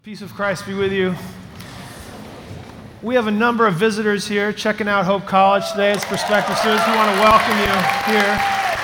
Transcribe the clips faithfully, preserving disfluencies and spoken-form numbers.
Peace of Christ be with you. We have a number of visitors here checking out Hope College today as prospective students. We want to welcome you here.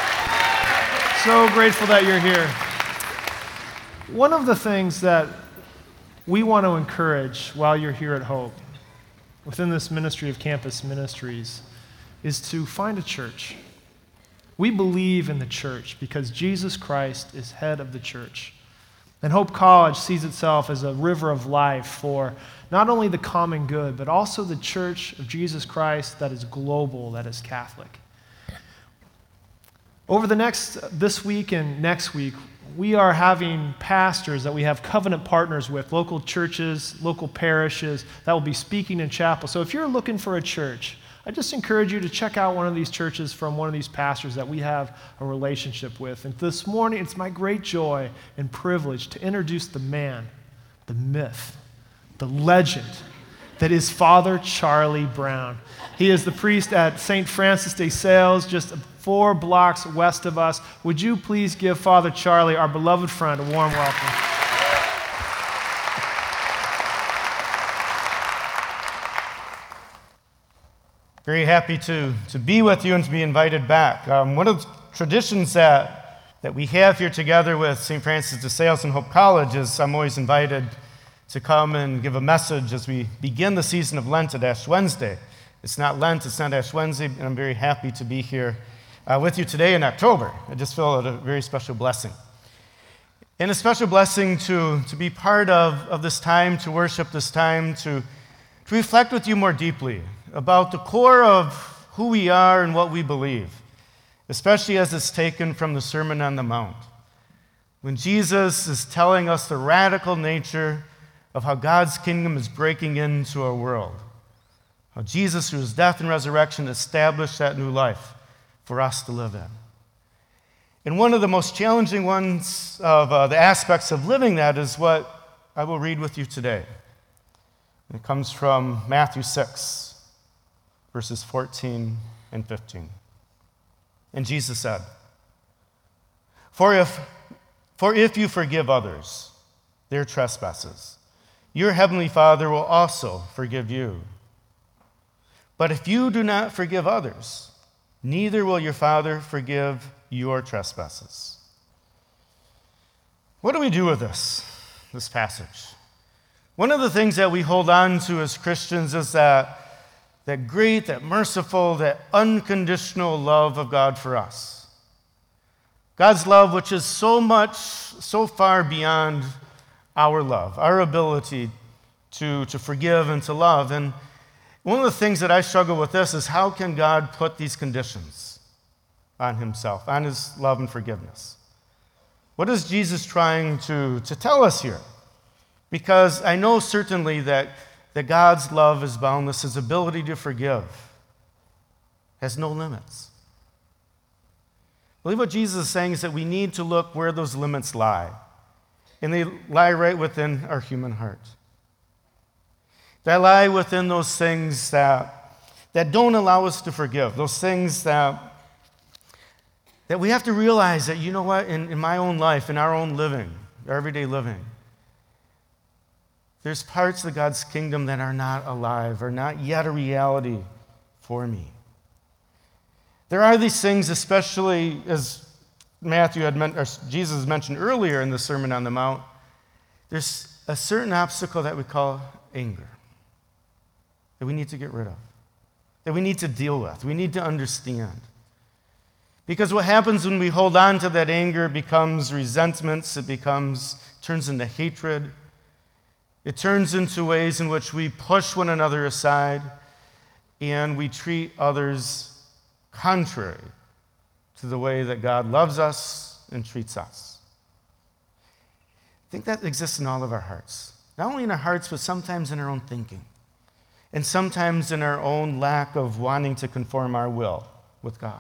So grateful that you're here. One of the things that we want to encourage while you're here at Hope, within this ministry of campus ministries, is to find a church. We believe in the church because Jesus Christ is head of the church. And Hope College sees itself as a river of life for not only the common good, but also the church of Jesus Christ that is global, that is Catholic. Over the next, this week and next week, we are having pastors that we have covenant partners with, local churches, local parishes, that will be speaking in chapel. So if you're looking for a church, I just encourage you to check out one of these churches from one of these pastors that we have a relationship with. And this morning, it's my great joy and privilege to introduce the man, the myth, the legend that is Father Charlie Brown. He is the priest at Saint Francis de Sales, just four blocks west of us. Would you please give Father Charlie, our beloved friend, a warm welcome? Very happy to, to be with you and to be invited back. Um, one of the traditions that, that we have here together with Saint Francis de Sales and Hope College is I'm always invited to come and give a message as we begin the season of Lent at Ash Wednesday. It's not Lent, it's not Ash Wednesday, and I'm very happy to be here uh, with you today in October. I just feel it a very special blessing. And a special blessing to, to be part of, of this time, to worship this time, to, to reflect with you more deeply about the core of who we are and what we believe, especially as it's taken from the Sermon on the Mount, when Jesus is telling us the radical nature of how God's kingdom is breaking into our world, how Jesus, through his death and resurrection, established that new life for us to live in. And one of the most challenging ones of uh, the aspects of living that is what I will read with you today. It comes from Matthew six. Verses fourteen and fifteen. And Jesus said, For if, for if you forgive others their trespasses, your heavenly Father will also forgive you. But if you do not forgive others, neither will your Father forgive your trespasses. What do we do with this, this passage? One of the things that we hold on to as Christians is that that great, that merciful, that unconditional love of God for us. God's love, which is so much, so far beyond our love, our ability to, to forgive and to love. And one of the things that I struggle with this is how can God put these conditions on himself, on his love and forgiveness? What is Jesus trying to, to tell us here? Because I know certainly that that God's love is boundless, his ability to forgive has no limits. I believe what Jesus is saying is that we need to look where those limits lie, and they lie right within our human heart. They lie within those things that, that don't allow us to forgive, those things that, that we have to realize that, you know what, in, in my own life, in our own living, our everyday living, there's parts of God's kingdom that are not alive, are not yet a reality for me. There are these things, especially as Matthew had meant, or Jesus mentioned earlier in the Sermon on the Mount, there's a certain obstacle that we call anger that we need to get rid of, that we need to deal with, we need to understand. Because what happens when we hold on to that anger, it becomes resentments, it becomes, turns into hatred. It turns into ways in which we push one another aside and we treat others contrary to the way that God loves us and treats us. I think that exists in all of our hearts. Not only in our hearts, but sometimes in our own thinking. And sometimes in our own lack of wanting to conform our will with God.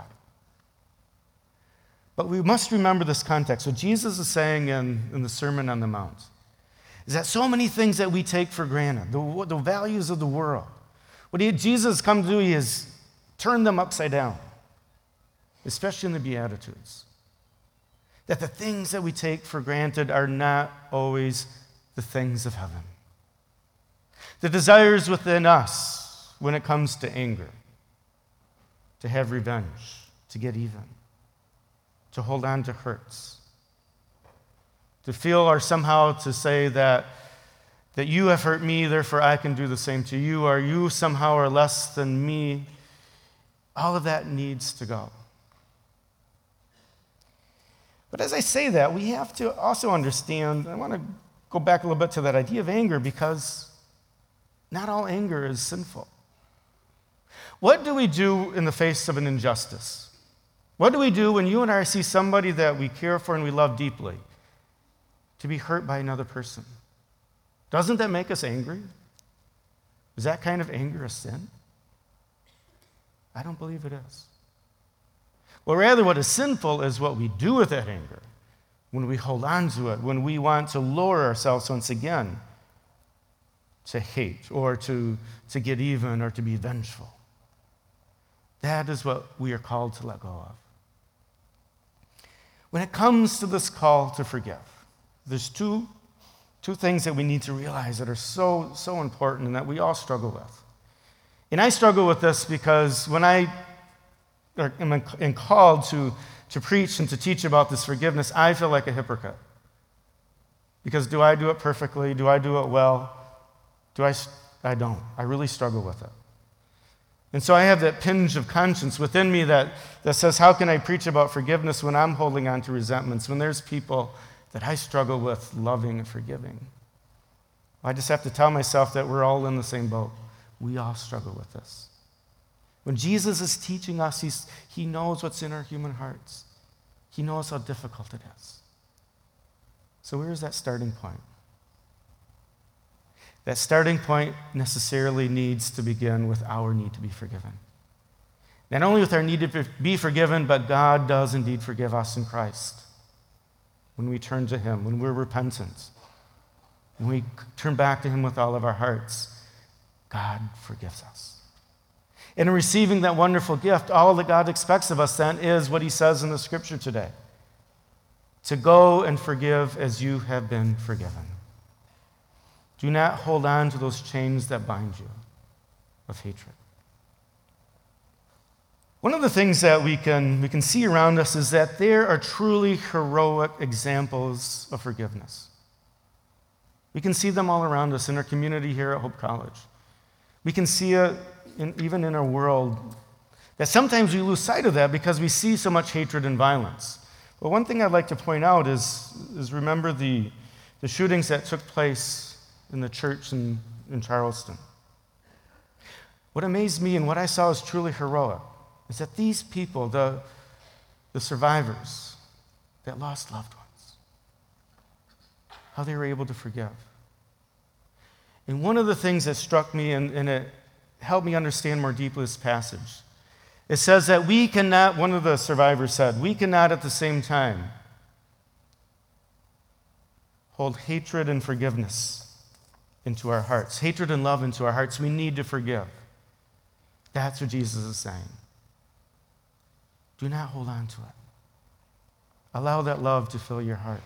But we must remember this context. What Jesus is saying in, in the Sermon on the Mount is that so many things that we take for granted, the, the values of the world, what he, Jesus come to do is turn them upside down, especially in the Beatitudes. That the things that we take for granted are not always the things of heaven. The desires within us when it comes to anger, to have revenge, to get even, to hold on to hurts, to feel or somehow to say that, that you have hurt me, therefore I can do the same to you, or you somehow are less than me. All of that needs to go. But as I say that, we have to also understand, I want to go back a little bit to that idea of anger, because not all anger is sinful. What do we do in the face of an injustice? What do we do when you and I see somebody that we care for and we love deeply to be hurt by another person? Doesn't that make us angry? Is that kind of anger a sin? I don't believe it is. Well, rather, what is sinful is what we do with that anger, when we hold on to it, when we want to lower ourselves once again to hate or to, to get even or to be vengeful. That is what we are called to let go of. When it comes to this call to forgive, there's two, two things that we need to realize that are so, so important and that we all struggle with. And I struggle with this because when I am called to, to preach and to teach about this forgiveness, I feel like a hypocrite. Because do I do it perfectly? Do I do it well? Do I? I don't. I really struggle with it. And so I have that pinch of conscience within me that, that says, how can I preach about forgiveness when I'm holding on to resentments, when there's people that I struggle with loving and forgiving? I just have to tell myself that we're all in the same boat. We all struggle with this. When Jesus is teaching us, he's, he knows what's in our human hearts. He knows how difficult it is. So where is that starting point? That starting point necessarily needs to begin with our need to be forgiven. Not only with our need to be forgiven, but God does indeed forgive us in Christ. When we turn to him, when we're repentant, when we turn back to him with all of our hearts, God forgives us. And in receiving that wonderful gift, all that God expects of us then is what he says in the scripture today: to go and forgive as you have been forgiven. Do not hold on to those chains that bind you of hatred. One of the things that we can, we can see around us is that there are truly heroic examples of forgiveness. We can see them all around us in our community here at Hope College. We can see it in, even in our world, that sometimes we lose sight of that because we see so much hatred and violence. But one thing I'd like to point out is, is remember the, the shootings that took place in the church in, in Charleston. What amazed me and what I saw as truly heroic is that these people, the, the survivors that lost loved ones, how they were able to forgive. And one of the things that struck me and, and it helped me understand more deeply this passage, it says that we cannot, one of the survivors said, we cannot at the same time hold hatred and forgiveness into our hearts, hatred and love into our hearts. We need to forgive. That's what Jesus is saying. Do not hold on to it. Allow that love to fill your heart.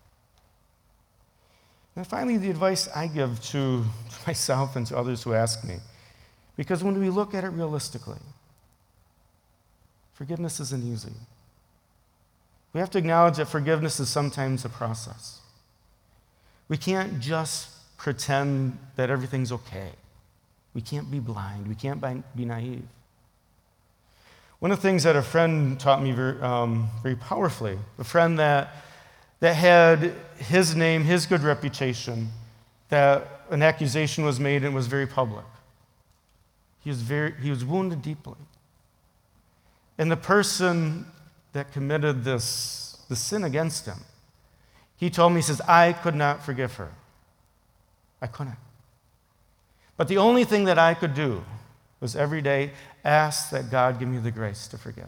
And finally, the advice I give to myself and to others who ask me, because when we look at it realistically, forgiveness isn't easy. We have to acknowledge that forgiveness is sometimes a process. We can't just pretend that everything's okay. We can't be blind. We can't be naive. One of the things that a friend taught me very, um, very powerfully, a friend that, that had his name, his good reputation, that an accusation was made and it was very public. He was, very, he was wounded deeply. And the person that committed this, the sin against him, he told me, he says, I could not forgive her. I couldn't. But the only thing that I could do was every day ask that God give me the grace to forgive.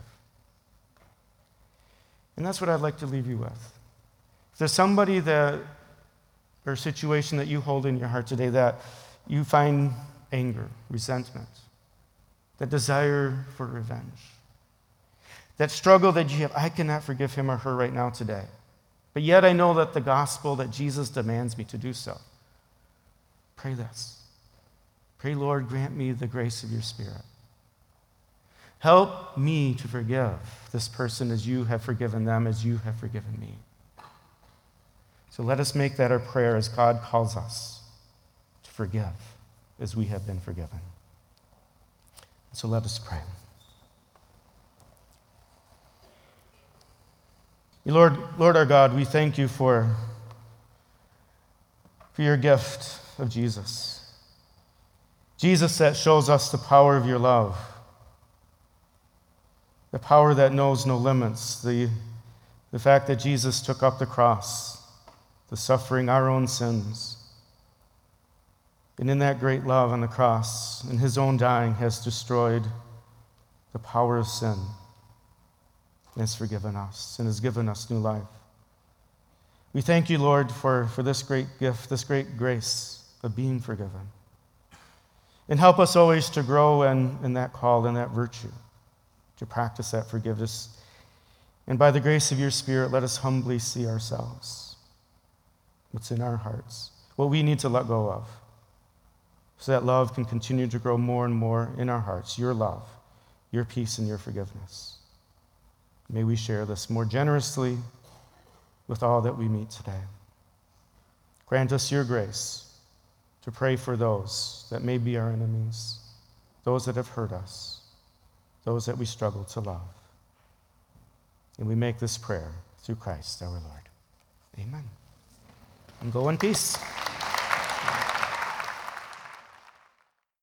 And that's what I'd like to leave you with. If there's somebody that, or a situation that you hold in your heart today that you find anger, resentment, that desire for revenge, that struggle that you have, I cannot forgive him or her right now today. But yet I know that the gospel, that Jesus demands me to do so. Pray this. Pray, Lord, grant me the grace of your Spirit. Help me to forgive this person as you have forgiven them, as you have forgiven me. So let us make that our prayer as God calls us to forgive as we have been forgiven. So let us pray. Lord, Lord our God, we thank you for, for your gift of Jesus. Jesus that shows us the power of your love, the power that knows no limits, the, the fact that Jesus took up the cross, the suffering our own sins. And in that great love on the cross, in his own dying, has destroyed the power of sin and has forgiven us and has given us new life. We thank you, Lord, for, for this great gift, this great grace of being forgiven. And help us always to grow in, in that call and that virtue, to practice that forgiveness. And by the grace of your Spirit, let us humbly see ourselves, what's in our hearts, what we need to let go of, so that love can continue to grow more and more in our hearts, your love, your peace, and your forgiveness. May we share this more generously with all that we meet today. Grant us your grace to pray for those that may be our enemies, those that have hurt us, those that we struggle to love. And we make this prayer through Christ our Lord. Amen. And go in peace.